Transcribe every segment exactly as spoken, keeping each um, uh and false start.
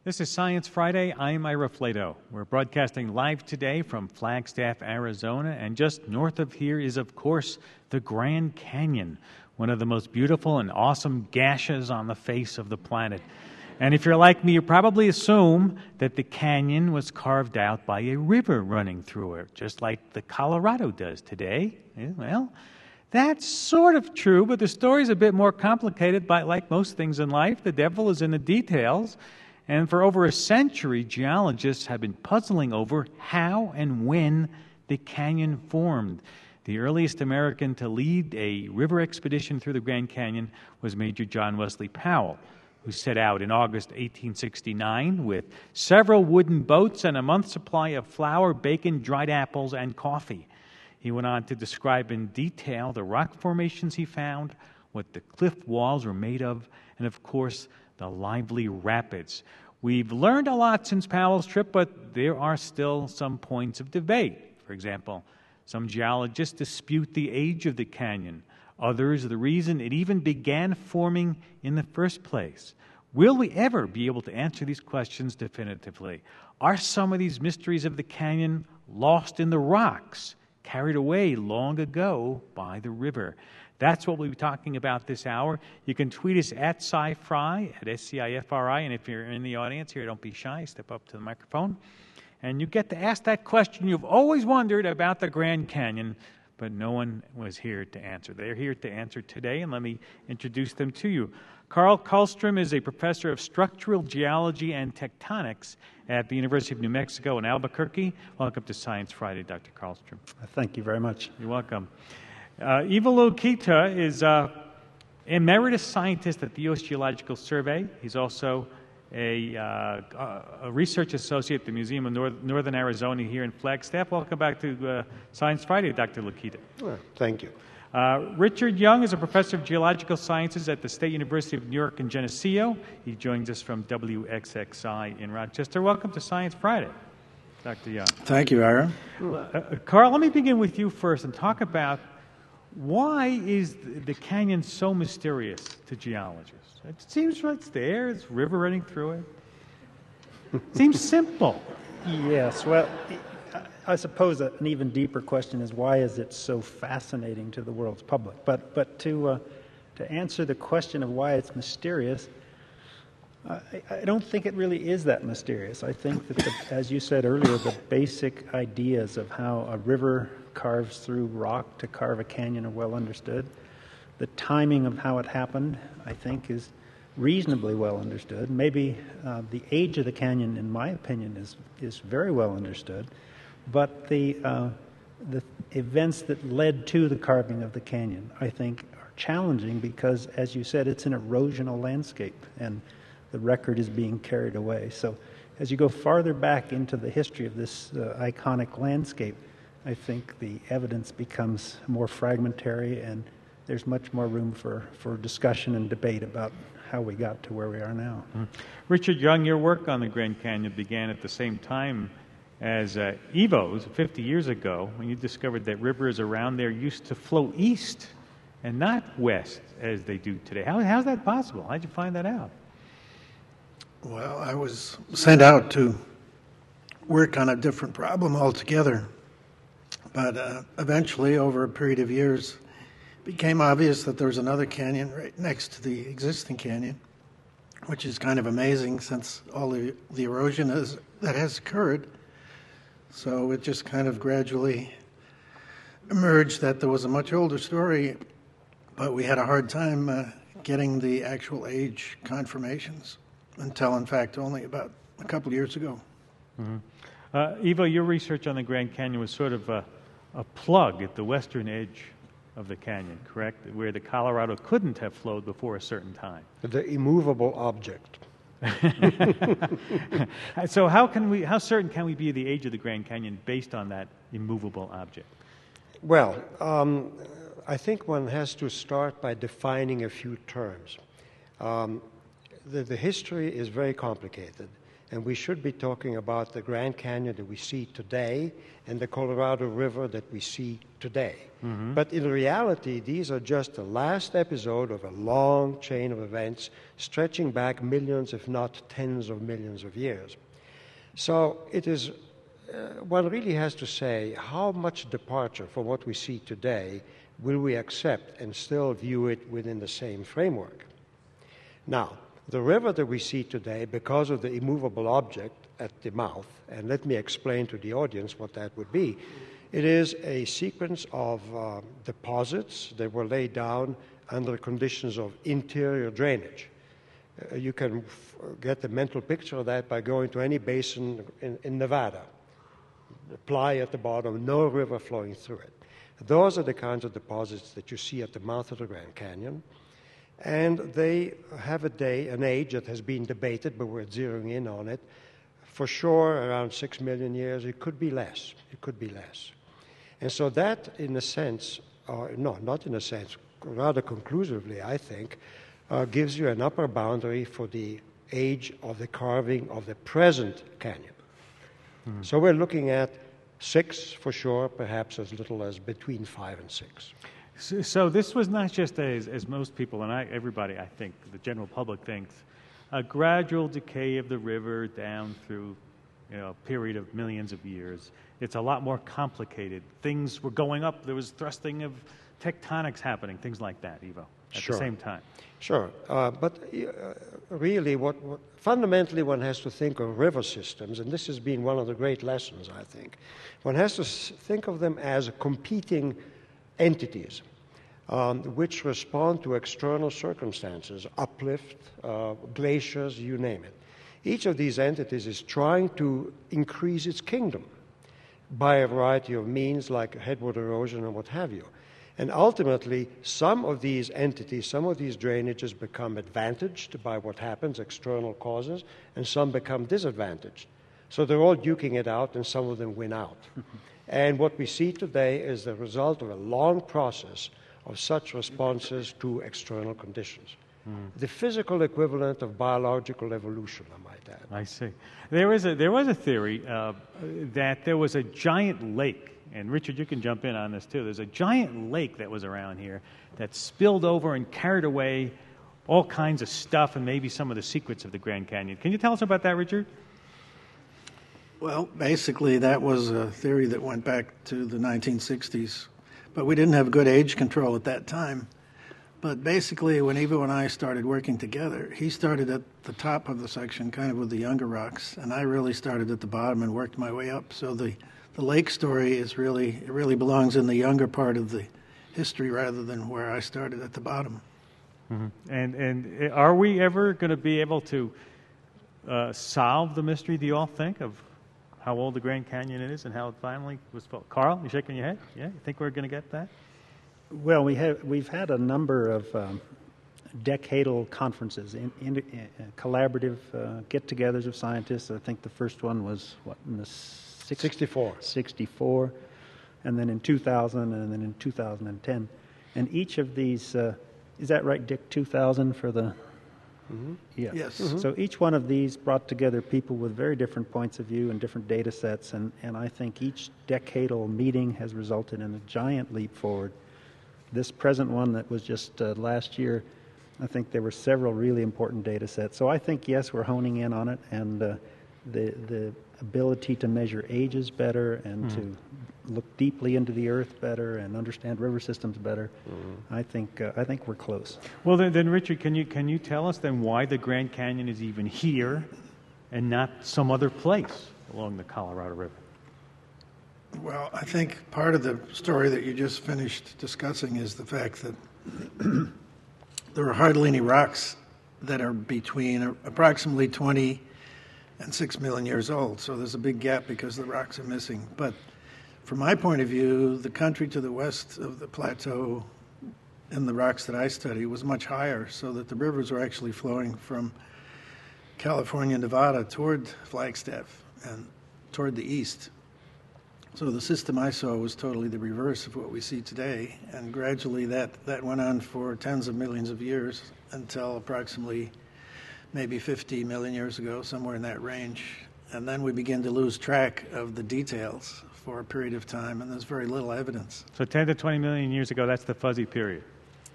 This is Science Friday. I'm Ira Flato. We're broadcasting live today from Flagstaff, Arizona, and just north of here is, of course, the Grand Canyon, one of the most beautiful and awesome gashes on the face of the planet. And if you're like me, you probably assume that the canyon was carved out by a river running through it, just like the Colorado does today. Yeah, well, that's sort of true, but the story's a bit more complicated. But like most things in life, the devil is in the details. And for over a century, geologists have been puzzling over how and when the canyon formed. The earliest American to lead a river expedition through the Grand Canyon was Major John Wesley Powell, who set out in August eighteen sixty-nine with several wooden boats and a month's supply of flour, bacon, dried apples, and coffee. He went on to describe in detail the rock formations he found, what the cliff walls were made of, and of course, the lively rapids. We've learned a lot since Powell's trip, but there are still some points of debate. For example, some geologists dispute the age of the canyon. Others, the reason it even began forming in the first place. Will we ever be able to answer these questions definitively? Are some of these mysteries of the canyon lost in the rocks, carried away long ago by the river? That's what we'll be talking about this hour. You can tweet us at SciFri, at S C I F R I, and if you're in the audience here, don't be shy, step up to the microphone. And you get to ask that question you've always wondered about the Grand Canyon, but no one was here to answer. They're here to answer today, and let me introduce them to you. Carl Karlstrom is a professor of structural geology and tectonics at the University of New Mexico in Albuquerque. Welcome to Science Friday, Doctor Karlstrom. Thank you very much. You're welcome. Uh, Ivo Lukita is uh, emeritus scientist at the U S Geological Survey. He's also a, uh, a research associate at the Museum of North, Northern Arizona here in Flagstaff. Welcome back to uh, Science Friday, Doctor Lukita. Well, thank you. Uh, Richard Young is a professor of geological sciences at the State University of New York in Geneseo. He joins us from W X X I in Rochester. Welcome to Science Friday, Doctor Young. Thank you, Ira. Uh, Carl, let me begin with you first and talk about why is the canyon so mysterious to geologists? It seems right there, it's a river running through it. It seems simple. Yes, well, I suppose an even deeper question is why is it so fascinating to the world's public? But but to uh, to answer the question of why it's mysterious, I, I don't think it really is that mysterious. I think that, the, as you said earlier, the basic ideas of how a river carves through rock to carve a canyon are well understood. The timing of how it happened, I think, is reasonably well understood. Maybe uh, the age of the canyon, in my opinion, is is very well understood. But the uh, the events that led to the carving of the canyon, I think, are challenging because, as you said, it's an erosional landscape, and the record is being carried away. So, as you go farther back into the history of this uh, iconic landscape, I think the evidence becomes more fragmentary, and there's much more room for, for discussion and debate about how we got to where we are now. Mm-hmm. Richard Young, your work on the Grand Canyon began at the same time as uh, Ivo's fifty years ago, when you discovered that rivers around there used to flow east and not west as they do today. How, how's that possible? How'd you find that out? Well, I was sent out to work on a different problem altogether. But uh, eventually, over a period of years, it became obvious that there was another canyon right next to the existing canyon, which is kind of amazing since all the, the erosion is, that has occurred. So it just kind of gradually emerged that there was a much older story, but we had a hard time uh, getting the actual age confirmations until, in fact, only about a couple of years ago. Mm-hmm. Uh, Ivo, your research on the Grand Canyon was sort of a, a plug at the western edge of the canyon, correct? Where the Colorado couldn't have flowed before a certain time. The immovable object. So how can we? How certain can we be of the age of the Grand Canyon based on that immovable object? Well, um, I think one has to start by defining a few terms. Um, the, the history is very complicated, And we should be talking about the Grand Canyon that we see today and the Colorado River that we see today. Mm-hmm. But in reality, these are just the last episode of a long chain of events stretching back millions, if not tens of millions of years. So it is, uh, one really has to say, how much departure from what we see today will we accept and still view it within the same framework? Now, the river that we see today, because of the immovable object at the mouth, and let me explain to the audience what that would be. It is a sequence of uh, deposits that were laid down under conditions of interior drainage. Uh, you can f- get the mental picture of that by going to any basin in, in Nevada. Apply at the bottom, no river flowing through it. Those are the kinds of deposits that you see at the mouth of the Grand Canyon. And they have a day, an age that has been debated, but we're zeroing in on it. For sure, around six million years. It could be less. It could be less. And so that, in a sense, or no, not in a sense, rather conclusively, I think, uh, gives you an upper boundary for the age of the carving of the present canyon. Mm. So we're looking at six for sure, perhaps as little as between five and six. So, so this was not just, as, as most people, and I, everybody, I think, the general public thinks, a gradual decay of the river down through, you know, a period of millions of years. It's a lot more complicated. Things were going up. There was thrusting of tectonics happening, things like that, Ivo, at sure. the same time. Sure. Uh, but uh, really, what, what fundamentally one has to think of river systems, and this has been one of the great lessons, I think. One has to s- think of them as competing entities um, which respond to external circumstances, uplift, uh, glaciers, you name it. Each of these entities is trying to increase its kingdom by a variety of means like headwater erosion and what have you. And ultimately, some of these entities, some of these drainages become advantaged by what happens, external causes, and some become disadvantaged. So they're all duking it out, and some of them win out. And what we see today is the result of a long process of such responses to external conditions. Mm. The physical equivalent of biological evolution, I might add. I see. There was a, there was a theory uh, that there was a giant lake, and Richard, you can jump in on this too. There's a giant lake that was around here that spilled over and carried away all kinds of stuff and maybe some of the secrets of the Grand Canyon. Can you tell us about that, Richard? Well, basically, that was a theory that went back to the nineteen sixties, but we didn't have good age control at that time. But basically, when Ivo and I started working together, he started at the top of the section, kind of with the younger rocks, and I really started at the bottom and worked my way up. So the, the lake story is really, it really belongs in the younger part of the history rather than where I started at the bottom. Mm-hmm. And, and are we ever going to be able to uh, solve the mystery, do you all think, of how old the Grand Canyon is and how it finally was built? Carl, you shaking your head? Yeah, you think we're going to get that? Well, we have we've had a number of um, decadal conferences, in, in, in, uh, collaborative uh, get-togethers of scientists. I think the first one was what in the six, sixty-four. sixty-four, and then in two thousand, and then in two thousand ten, and each of these uh, is that right, Dick? two thousand for the mm-hmm. yeah. Yes. Mm-hmm. So each one of these brought together people with very different points of view and different data sets, and and I think each decadal meeting has resulted in a giant leap forward. This present one that was just uh, last year, I think there were several really important data sets. So I think, yes, we're honing in on it, and uh, the the ability to measure ages better and mm. to look deeply into the earth better and understand river systems better. Mm. I think uh, I think we're close. Well, then, then, Richard, can you can you tell us then why the Grand Canyon is even here and not some other place along the Colorado River? Well, I think part of the story that you just finished discussing is the fact that there are hardly any rocks that are between approximately twenty and six million years old. So there's a big gap because the rocks are missing. But from my point of view, the country to the west of the plateau and the rocks that I study was much higher, so that the rivers were actually flowing from California, Nevada toward Flagstaff and toward the east. So the system I saw was totally the reverse of what we see today, and gradually that, that went on for tens of millions of years until approximately maybe fifty million years ago, somewhere in that range. And then we begin to lose track of the details for a period of time, and there's very little evidence. So ten to twenty million years ago, that's the fuzzy period.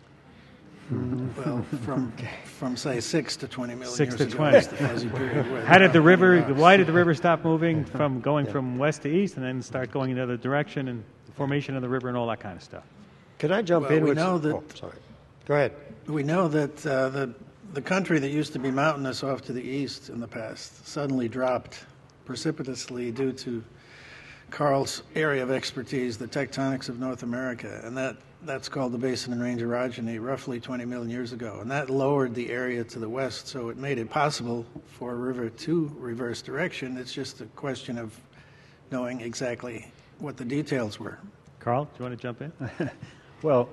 Well, from, from say, six to twenty million Six years to ago twenty. is the fuzzy period. where- How did the river, why did the river stop moving from going from west to east and then start going in the other direction and the formation of the river and all that kind of stuff? Can I jump Well, in we with... know that- Oh, sorry. Go ahead. We know that uh, the, the country that used to be mountainous off to the east in the past suddenly dropped precipitously due to Carl's area of expertise, the tectonics of North America, and that, that's called the Basin and Range orogeny, roughly twenty million years ago. And that lowered the area to the west, so it made it possible for a river to reverse direction. It's just a question of knowing exactly what the details were. Carl, do you want to jump in? Well,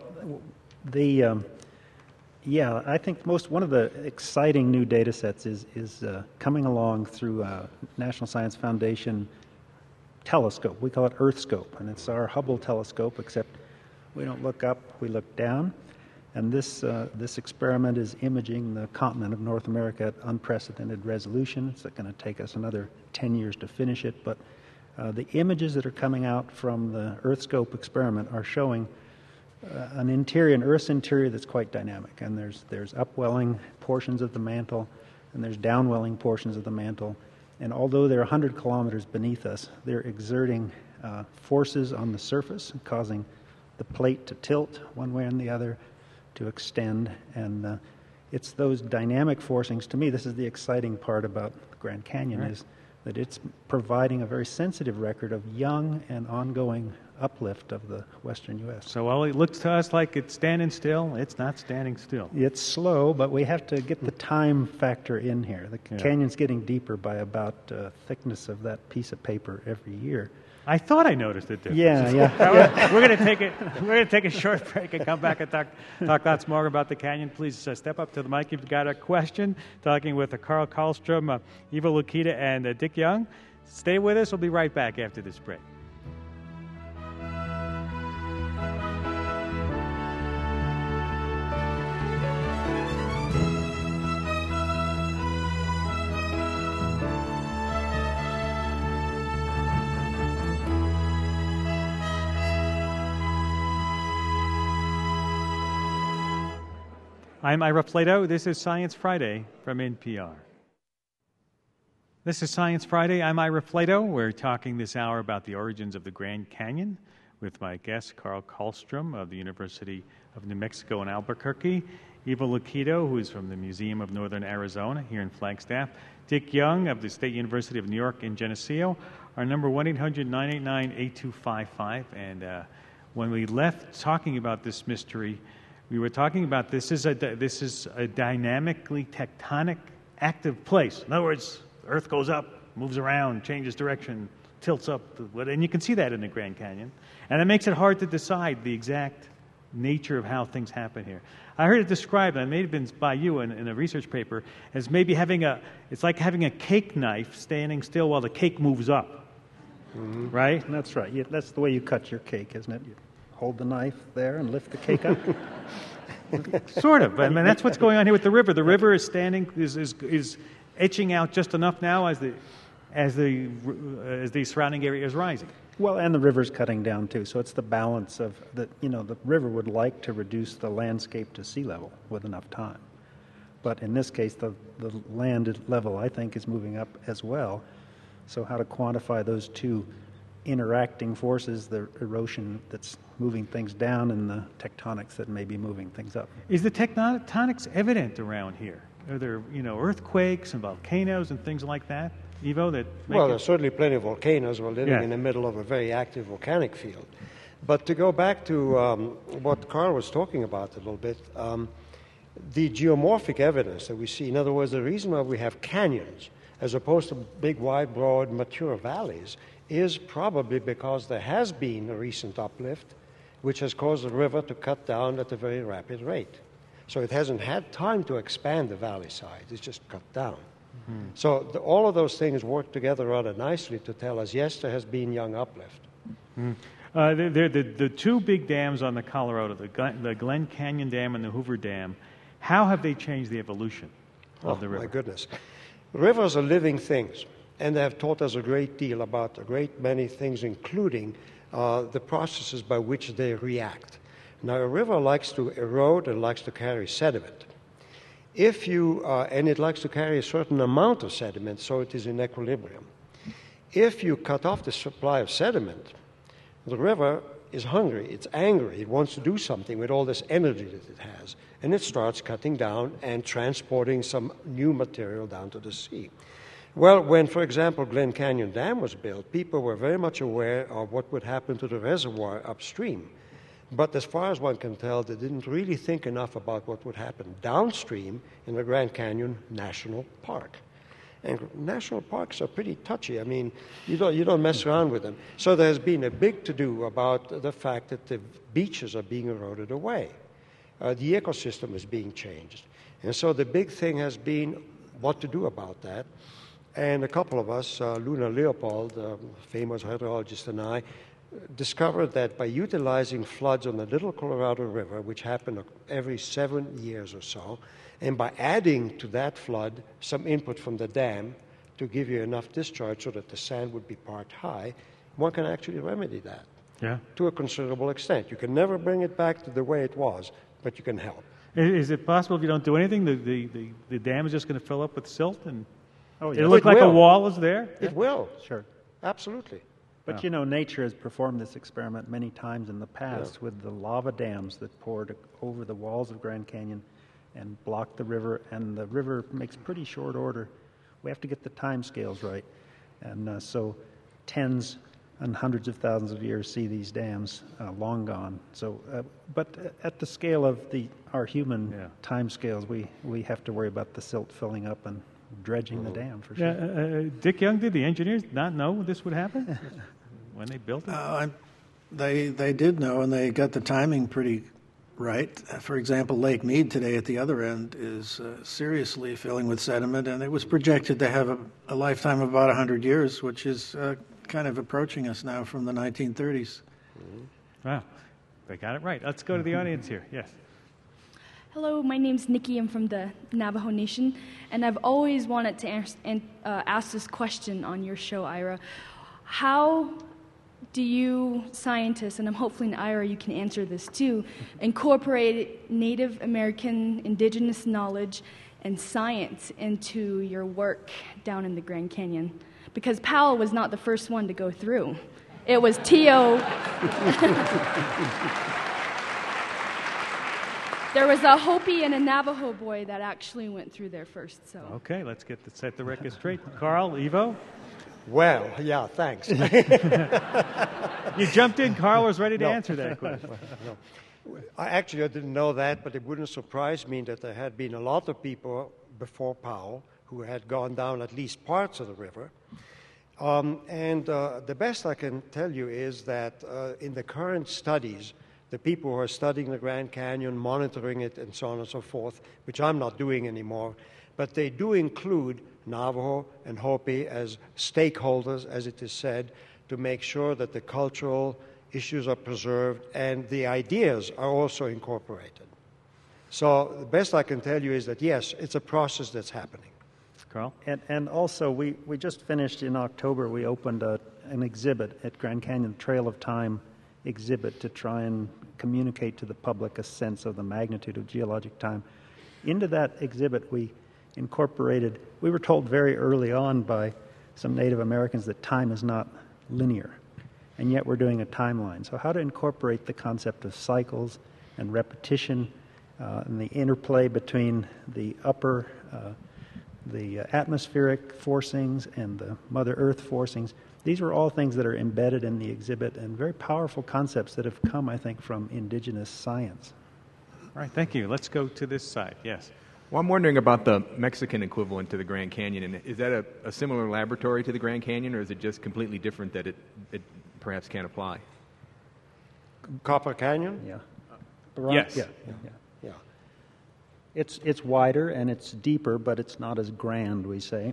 the um, yeah, I think most one of the exciting new data sets is is uh, coming along through uh, National Science Foundation telescope. We call it EarthScope, and it's our Hubble telescope, except we don't look up, we look down. And this uh, this experiment is imaging the continent of North America at unprecedented resolution. It's going to take us another ten years to finish it, but uh, the images that are coming out from the EarthScope experiment are showing Uh, an interior, an Earth's interior that's quite dynamic, and there's there's upwelling portions of the mantle, and there's downwelling portions of the mantle, and although they're one hundred kilometers beneath us, they're exerting uh, forces on the surface, causing the plate to tilt one way and the other, to extend, and uh, it's those dynamic forcings. To me, this is the exciting part about the Grand Canyon, right, is that it's providing a very sensitive record of young and ongoing uplift of the western U S. So while it looks to us like it's standing still, it's not standing still. It's slow, but we have to get the time factor in here. The Yeah. canyon's getting deeper by about uh, thickness of that piece of paper every year. I thought I noticed it difference. Yeah, yeah. yeah. We're going to take it. We're going to take a short break and come back and talk talk lots more about the canyon. Please uh, step up to the mic if you've got a question. Talking with uh, Carl Karlstrom, uh, Ivo Lukita, and uh, Dick Young. Stay with us. We'll be right back after this break. I'm Ira Flato. This is Science Friday from N P R. This is Science Friday. I'm Ira Flato. We're talking this hour about the origins of the Grand Canyon with my guest, Carl Karlstrom of the University of New Mexico in Albuquerque, Ivo Lukita, who is from the Museum of Northern Arizona here in Flagstaff, Dick Young of the State University of New York in Geneseo. Our number one eight hundred nine eight nine eight two five five. And uh, when we left talking about this mystery, we were talking about this is a this is a dynamically tectonic, active place. In other words, the Earth goes up, moves around, changes direction, tilts up, and you can see that in the Grand Canyon. And it makes it hard to decide the exact nature of how things happen here. I heard it described, and it may have been by you in, in a research paper, as maybe having a, it's like having a cake knife standing still while the cake moves up, mm-hmm. right? That's right. You, that's the way you cut your cake, isn't it? You hold the knife there and lift the cake up. Sort of. I mean, that's what's going on here with the river. The river is standing, is is, is etching out just enough now as the as the as the surrounding area is rising. Well, and the river's cutting down too. So it's the balance of the you know the river would like to reduce the landscape to sea level with enough time, but in this case, the the land level I think is moving up as well. So how to quantify those two interacting forces, the erosion that's moving things down and the tectonics that may be moving things up. Is the tectonics evident around here? Are there, you know, earthquakes and volcanoes and things like that, Ivo? That make well, it... there's certainly plenty of volcanoes. We're living yeah. in the middle of a very active volcanic field. But to go back to um, what Carl was talking about a little bit, um, the geomorphic evidence that we see, in other words, the reason why we have canyons as opposed to big, wide, broad, mature valleys is probably because there has been a recent uplift which has caused the river to cut down at a very rapid rate. So it hasn't had time to expand the valley side, it's just cut down. Mm-hmm. So the, all of those things work together rather nicely to tell us, yes, there has been young uplift. Mm-hmm. Uh, the, the, the, the two big dams on the Colorado, the, the Glen Canyon Dam and the Hoover Dam, how have they changed the evolution? of Oh, the river? my goodness. Rivers are living things, and they have taught us a great deal about a great many things, including uh, the processes by which they react. Now, a river likes to erode and likes to carry sediment. If you, uh, and it likes to carry a certain amount of sediment, so it is in equilibrium. If you cut off the supply of sediment, the river is hungry, it's angry, it wants to do something with all this energy that it has, and it starts cutting down and transporting some new material down to the sea. Well, when, for example, Glen Canyon Dam was built, people were very much aware of what would happen to the reservoir upstream. But as far as one can tell, they didn't really think enough about what would happen downstream in the Grand Canyon National Park. And national parks are pretty touchy. I mean, you don't, you don't mess around with them. So there's been a big to-do about the fact that the beaches are being eroded away. Uh, the ecosystem is being changed. And so the big thing has been what to do about that. And a couple of us, uh, Luna Leopold, a famous hydrologist, and I, discovered that by utilizing floods on the Little Colorado River, which happen every seven years or so, and by adding to that flood some input from the dam to give you enough discharge so that the sand would be parked high, one can actually remedy that Yeah. to a considerable extent. You can never bring it back to the way it was, but you can help. I- Is it possible if you don't do anything, the, the, the, the dam is just going to fill up with silt and Oh, it yes. look It like a will. wall is there? It will, Sure. absolutely. But you know, nature has performed this experiment many times in the past with the lava dams that poured over the walls of Grand Canyon and blocked the river, and the river makes pretty short order. We have to get the time scales right. And uh, so tens and hundreds of thousands of years see these dams uh, long gone. So, uh, but at the scale of the our human Yeah. time scales, we, we have to worry about the silt filling up and dredging the dam for sure. Yeah, uh, uh, Dick Young, did the engineers not know this would happen when they built it? Uh, I, they they did know, and they got the timing pretty right. Uh, For example, Lake Mead today at the other end is uh, seriously filling with sediment, and it was projected to have a, a lifetime of about one hundred years, which is uh, kind of approaching us now from the nineteen thirties. Wow, they got it right. Let's go to the audience here. Yes. Hello, my name's Nikki. I'm from the Navajo Nation, and I've always wanted to ask, and, uh, ask this question on your show, Ira. How do you scientists, and I'm hopefully, Ira, you can answer this too, incorporate Native American indigenous knowledge and science into your work down in the Grand Canyon? Because Powell was not the first one to go through. It was T O There was a Hopi and a Navajo boy that actually went through there first. So Okay, let's get the, set the record straight. Carl, Evo, Well, yeah, thanks. you jumped in. Carl was ready to No. answer that question. I actually I didn't know that, but it wouldn't surprise me that there had been a lot of people before Powell who had gone down at least parts of the river. Um, and uh, the best I can tell you is that uh, in the current studies, the people who are studying the Grand Canyon, monitoring it, and so on and so forth, which I'm not doing anymore, but they do include Navajo and Hopi as stakeholders, as it is said, to make sure that the cultural issues are preserved and the ideas are also incorporated. So the best I can tell you is that, yes, it's a process that's happening. Carl? And, and also, we, we just finished in October, we opened a, an exhibit at Grand Canyon, Trail of Time exhibit, to try and communicate to the public a sense of the magnitude of geologic time. Into that exhibit, we incorporated, we were told very early on by some Native Americans that time is not linear, and yet we're doing a timeline. So how to incorporate the concept of cycles and repetition uh, and the interplay between the upper uh, the uh, atmospheric forcings and the Mother Earth forcings. These were all things that are embedded in the exhibit and very powerful concepts that have come, I think, from indigenous science. All right, thank you. Let's go to this side. Yes. Well, I'm wondering about the Mexican equivalent to the Grand Canyon. And is that a, a similar laboratory to the Grand Canyon, or is it just completely different that it, it perhaps can't apply? Copper Canyon? Yeah. Yes. Yeah. yeah, yeah. Yeah. It's it's wider and it's deeper, but it's not as grand, we say.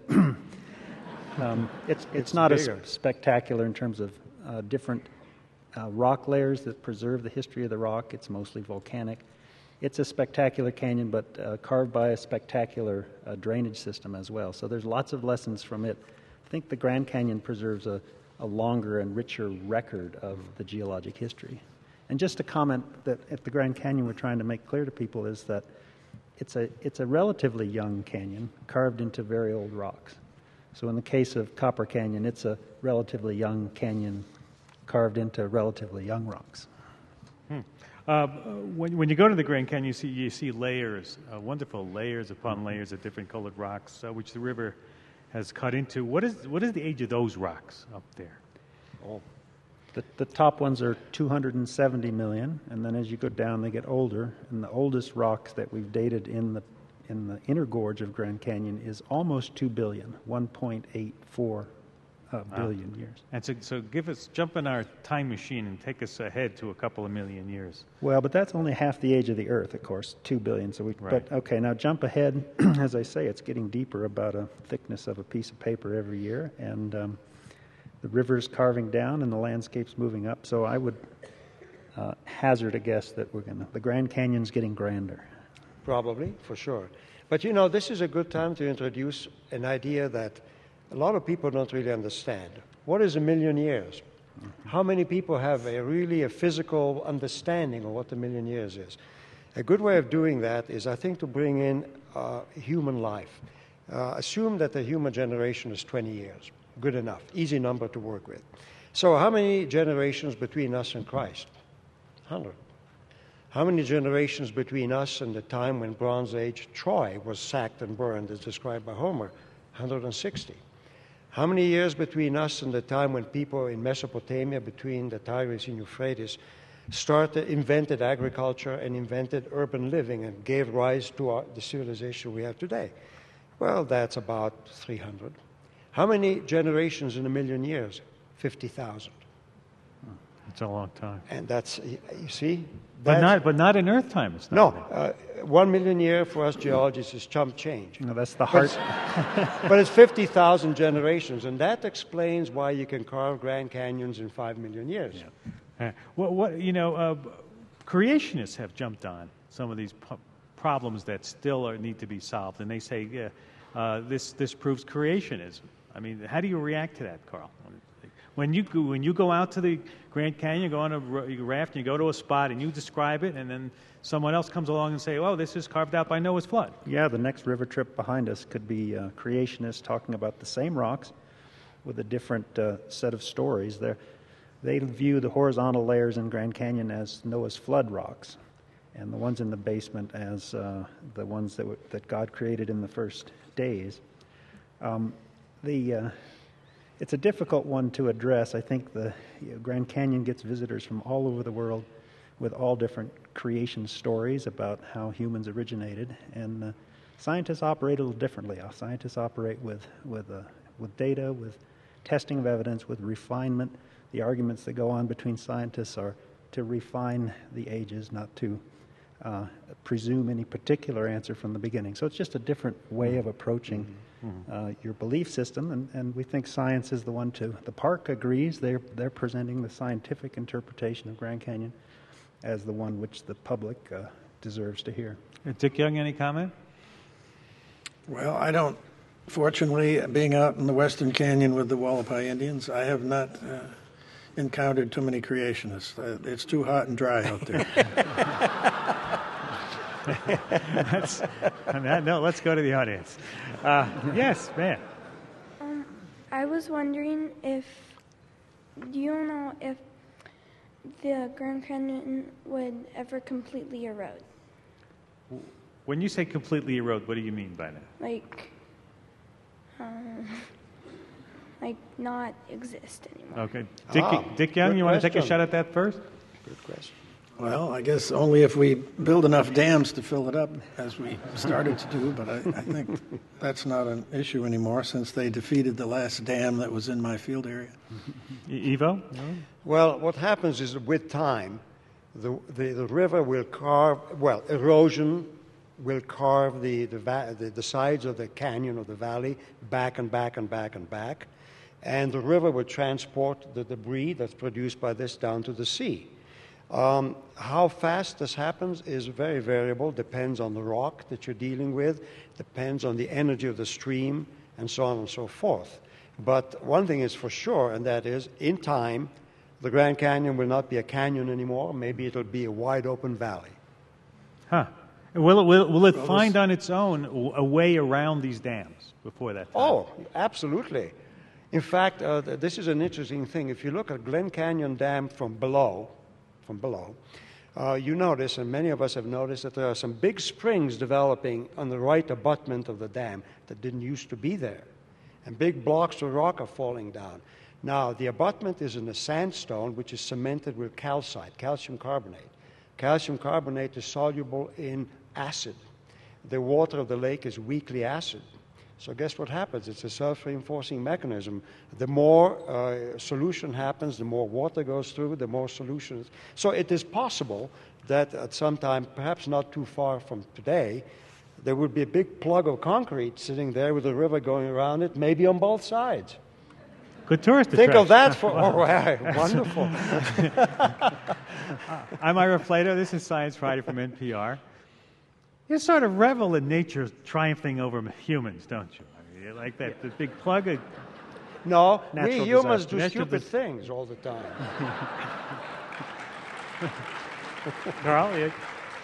um, it's, it's It's not bigger. as spectacular in terms of uh, different uh, rock layers that preserve the history of the rock. It's mostly volcanic. it's a spectacular canyon, but uh, carved by a spectacular uh, drainage system as well. So there's lots of lessons from it. I think the Grand Canyon preserves a, a longer and richer record of the geologic history. And just a comment that at the Grand Canyon we're trying to make clear to people is that it's a, it's a relatively young canyon carved into very old rocks. So in the case of Copper Canyon, it's a relatively young canyon carved into relatively young rocks. Hmm. Uh, when, when you go to the Grand Canyon, you see, you see layers, uh, wonderful layers upon layers of different colored rocks, uh, which the river has cut into. What is, what is the age of those rocks up there? Oh. The, the top ones are two hundred seventy million, and then as you go down, they get older. And the oldest rocks that we've dated in the in the inner gorge of Grand Canyon is almost two billion, one point eight four uh, billion wow. years. And so, so give us, jump in our time machine and take us ahead to a couple of million years. Well, but that's only half the age of the Earth, of course, two billion. So we, right. But okay, now jump ahead. As I say, it's getting deeper, about a thickness of a piece of paper every year, and um, the river's carving down and the landscape's moving up. So I would uh, hazard a guess that we're gonna, the Grand Canyon's getting grander. Probably, for sure. But you know, this is a good time to introduce an idea that a lot of people don't really understand. What is a million years? Mm-hmm. How many people have a really a physical understanding of what a million years is? A good way of doing that is, I think, to bring in uh, human life. Uh, assume that the human generation is twenty years. Good enough, easy number to work with. So how many generations between us and Christ? one hundred. How many generations between us and the time when Bronze Age Troy was sacked and burned, as described by Homer? one hundred sixty. How many years between us and the time when people in Mesopotamia, between the Tigris and Euphrates, started, invented agriculture and invented urban living and gave rise to our, the civilization we have today? Well, that's about three hundred. How many generations in a million years? fifty thousand. It's a long time. And that's, you see? But not, but not in Earth time. It's not no, uh, one million year for us geologists is chump change. No, that's the heart. But it's, but it's fifty thousand generations, and that explains why you can carve Grand Canyons in five million years. Yeah. Uh, what, what, you know, uh, creationists have jumped on some of these p- problems that still are, need to be solved, and they say, yeah, uh, this this proves creationism. I mean, how do you react to that, Carl? When you go, when you go out to the Grand Canyon, go on a raft, and you go to a spot, and you describe it, and then someone else comes along and say, "Oh, this is carved out by Noah's flood." Yeah, the next river trip behind us could be uh, creationists talking about the same rocks with a different uh, set of stories. They're, they view the horizontal layers in Grand Canyon as Noah's flood rocks, and the ones in the basement as uh, the ones that w- that God created in the first days. Um, the uh, It's a difficult one to address. I think the you know, Grand Canyon gets visitors from all over the world with all different creation stories about how humans originated, and uh, scientists operate a little differently. Uh, scientists operate with with uh, with data, with testing of evidence, with refinement. The arguments that go on between scientists are to refine the ages, not to uh, presume any particular answer from the beginning. So it's just a different way of approaching mm-hmm. uh, your belief system, and, and we think science is the one to. The park agrees. They're they're presenting the scientific interpretation of Grand Canyon as the one which the public uh, deserves to hear. Dick Young, any comment? Well, I don't. Fortunately, being out in the Western Canyon with the Wallapai Indians, I have not uh, encountered too many creationists. Uh, it's too hot and dry out there. That's, on that note, let's go to the audience. Uh, yes, man. Um, I was wondering if, do you know if the Grand Canyon would ever completely erode? When you say completely erode, what do you mean by that? Like, um, like not exist anymore. Okay. Dick, ah, Dick Young, you want to take a shot at that first? Good question. Well, I guess only if we build enough dams to fill it up, as we started to do, but I, I think that's not an issue anymore since they defeated the last dam that was in my field area. Ivo? Well, what happens is with time, the, the, the river will carve, well, erosion will carve the, the, va- the, the sides of the canyon or the valley back and back and back and back, and the river will transport the debris that's produced by this down to the sea. Um, how fast this happens is very variable, depends on the rock that you're dealing with, depends on the energy of the stream, and so on and so forth. But one thing is for sure, and that is, in time, the Grand Canyon will not be a canyon anymore. Maybe it'll be a wide open valley. Huh. Will it, will, will it find on its own a way around these dams before that time? Oh, absolutely. In fact, uh, this is an interesting thing. If you look at Glen Canyon Dam from below, from below, uh, you notice, and many of us have noticed, that there are some big springs developing on the right abutment of the dam that didn't used to be there. And big blocks of rock are falling down. Now, the abutment is in a sandstone, which is cemented with calcite, calcium carbonate. Calcium carbonate is soluble in acid. The water of the lake is weakly acid. So guess what happens? It's a self-reinforcing mechanism. The more uh, solution happens, the more water goes through, the more solutions. So it is possible that at some time, perhaps not too far from today, there would be a big plug of concrete sitting there with a river going around it, maybe on both sides. Good tourist Think attraction. of that for, oh, wow, wonderful. I'm Ira Flato. This is Science Friday from N P R. You sort of revel in nature triumphing over humans, don't you? I mean, you like that the big plug of No, natural we humans disaster. do Natural stupid dis- things all the time. Carl, you-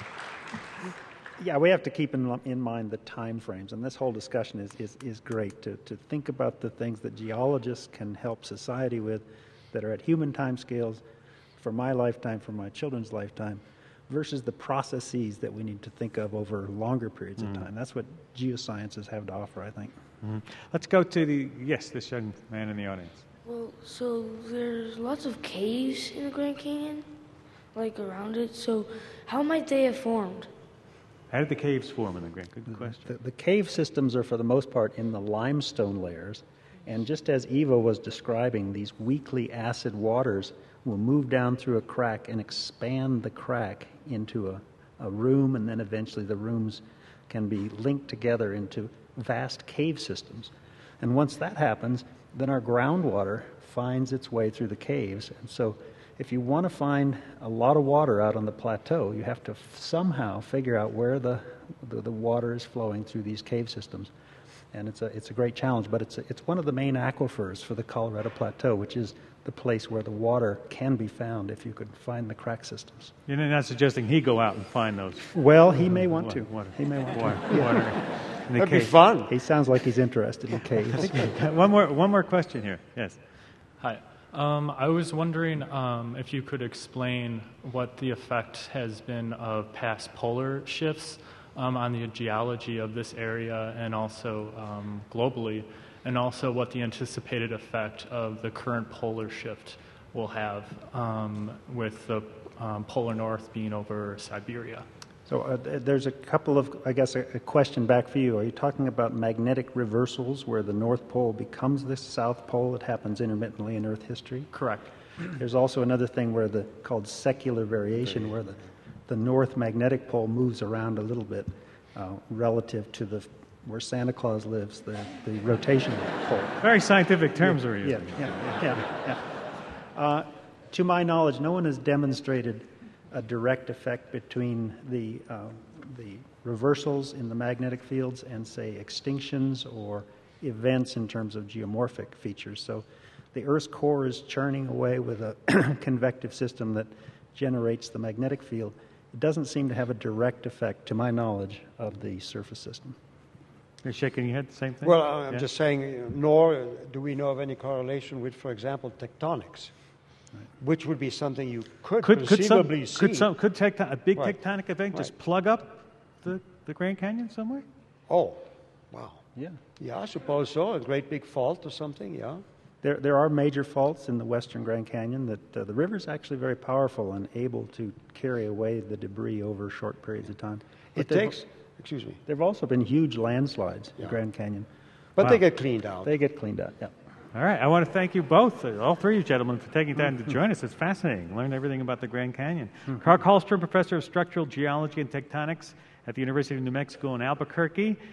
Yeah, we have to keep in, in mind the time frames, and this whole discussion is, is, is great to, to think about the things that geologists can help society with that are at human time scales for my lifetime, for my children's lifetime, versus the processes that we need to think of over longer periods Mm. of time. That's what geosciences have to offer, I think. Mhm. Let's go to the, yes, this young man in the audience. Well, so there's lots of caves in the Grand Canyon, like around it. So how might they have formed? How did the caves form in the Grand? Good question. The, the cave systems are, for the most part, in the limestone layers. And just as Eva was describing, these weakly acid waters will move down through a crack and expand the crack into a, a room, and then eventually the rooms can be linked together into vast cave systems. And once that happens, then our groundwater finds its way through the caves. And so if you want to find a lot of water out on the plateau, you have to f- somehow figure out where the, the, the water is flowing through these cave systems. And it's a, it's a great challenge, but it's, a, it's one of the main aquifers for the Colorado Plateau, which is the place where the water can be found if you could find the crack systems. You're not suggesting he go out and find those. Well, he may want to. Water. He may want Water. to. Water. In the That'd be cave. fun. He sounds like he's interested in caves. one more, one more question here. Yes. Hi. Um, I was wondering um, if you could explain what the effect has been of past polar shifts um, on the geology of this area and also um, globally, and also what the anticipated effect of the current polar shift will have um, with the um, polar north being over Siberia. So uh, th- there's a couple of, I guess, a, a question back for you. Are you talking about magnetic reversals where the North Pole becomes the South Pole? It happens intermittently in Earth history. Correct. There's also another thing where the called secular variation, where the, the North magnetic pole moves around a little bit uh, relative to the where Santa Claus lives, the, the rotational pole. Very scientific terms yeah, we're using. Yeah, yeah, yeah. yeah. Uh, to my knowledge, no one has demonstrated a direct effect between the uh, the reversals in the magnetic fields and, say, extinctions or events in terms of geomorphic features. So the Earth's core is churning away with a convective system that generates the magnetic field. It doesn't seem to have a direct effect, to my knowledge, of the surface system. You're shaking your head, same thing? Well, I'm Yeah. just saying, nor do we know of any correlation with, for example, tectonics, which would be something you could, Could, could, some, conceivably see. could, some, could tecton- a big Right. tectonic event Right. just plug up the, the Grand Canyon somewhere? Oh, wow. Yeah. Yeah, I suppose so. A great big fault or something, yeah. There, there are major faults in the western Grand Canyon that uh, the river's actually very powerful and able to carry away the debris over short periods of time. But It there've- takes, excuse me, There have also been huge landslides in Yeah. Grand Canyon. but Wow. they get cleaned out. They get cleaned out, yeah. All right. I want to thank you both, uh, all three of you gentlemen, for taking time to join us. It's fascinating. Learned everything about the Grand Canyon. Carl Karlstrom, professor of structural geology and tectonics at the University of New Mexico in Albuquerque.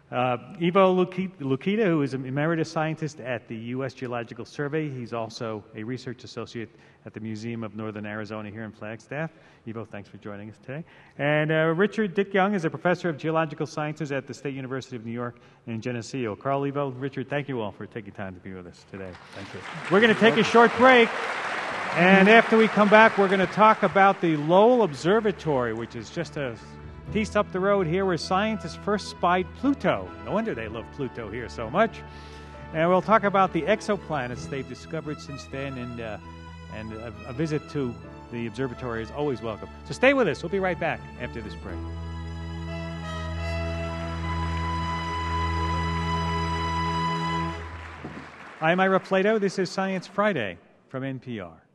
Uh, Ivo Lukita, who is an emeritus scientist at the U S Geological Survey. He's also a research associate at the Museum of Northern Arizona here in Flagstaff. Ivo, thanks for joining us today. And uh, Richard Dick-Young is a professor of geological sciences at the State University of New York in Geneseo. Carl, Ivo, Richard, thank you all for taking time to be with us today. Thank you. We're going to take a short break. And after we come back, we're going to talk about the Lowell Observatory, which is just a piece up the road here where scientists first spied Pluto. No wonder they love Pluto here so much. And we'll talk about the exoplanets they've discovered since then, and, uh, and a, a visit to the observatory is always welcome. So stay with us. We'll be right back after this break. I'm Ira Plato. This is Science Friday from N P R.